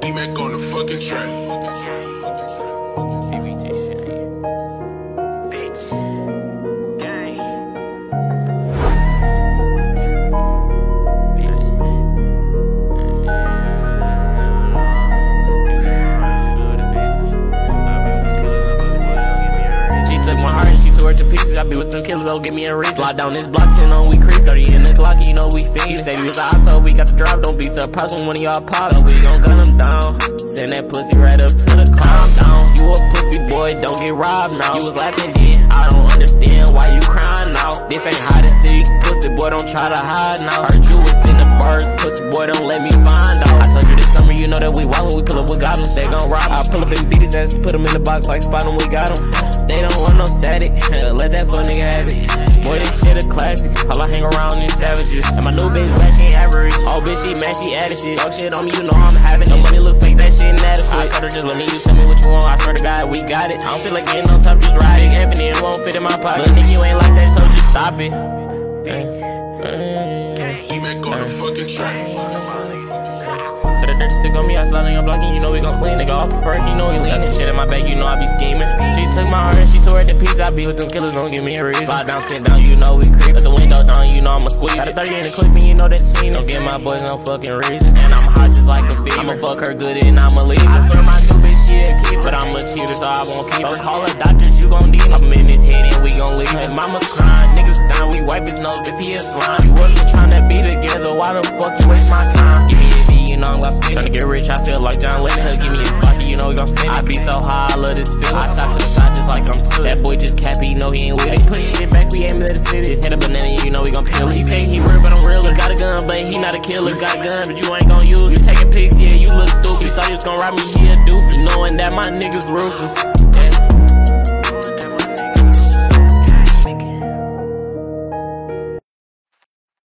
D-Mac on the fucking track. To pieces, I be with them killers, don't give me a reason. Slide down this block, 10 on, we creep, 30 in the Glock, you know we fiend. Say we was out, so we got the drop, don't be surprised when one of y'all pop. So we gon' gun them down, send that pussy right up to the calm down. You a pussy boy, don't get robbed now. You was laughing then, I don't understand why you crying now. This ain't hide and seek, pussy boy, don't try to hide now. Heard you was in the bars, pussy boy, don't let me find out. I told you this summer, you know that we wildin', we pull up with goblins, they gon' rob. I pull up and beat his ass, put him in the box like spot him, we got him. They don't want no static, let that fuck nigga have it. Boy, this shit a classic, all I hang around is savages. And my new bitch back, she ain't average. Oh bitch, she mad, she added shit. Talk shit on me, you know I'm having it. No money look fake, that shit inadequate. I told her just let me, you tell me what you want, I swear to God, we got it. I don't feel like getting on top, just ride it. Anthony, it won't fit in my pocket. Little nigga, you ain't like that, so just stop it. D-Mac on the fucking track. Put a dirty stick on me, I slide on your block, and you know we gon' clean. Nigga off a perk, you know he lean. Got some shit in my bag, you know I be scheming. She took my heart and she tore it to pieces. I be with them killers, don't give me a reason. Slide down, sit down, you know we creep. Put the window down, you know I'ma squeeze. Got a 30 in the clip, and you know that scene. Don't give my boys no fucking reason. And I'm hot just like a fever. I'ma fuck her good and I'ma leave. I swear my new bitch, she a keeper, but I'm a cheater, so I won't keep her. Call her doctors, you gon' need him. I'm in his head and we gon' leave. And mama's crying, niggas down, we wipe his nose if he is slime. We wasn't tryna be together, why the fuck you waste my time? Give me a V, you know I'm gon' spin. Tryna get rich, I feel like John Lennon. Give me his pocket, you know we gon' spin. I be so high, I love this feeling. I shot to the side just like I'm two. That boy just cappy, you know he ain't with it. Put shit back, we aim at the city. His head a banana, you know we gon' peel it. He say he real, but I'm real. Got a gun, but he not a killer. Got a gun, but you ain't gon' use it. You taking pics, yeah, you look stupid. You thought you was gon' rob me, he a doofus. Knowing that my niggas ruthless.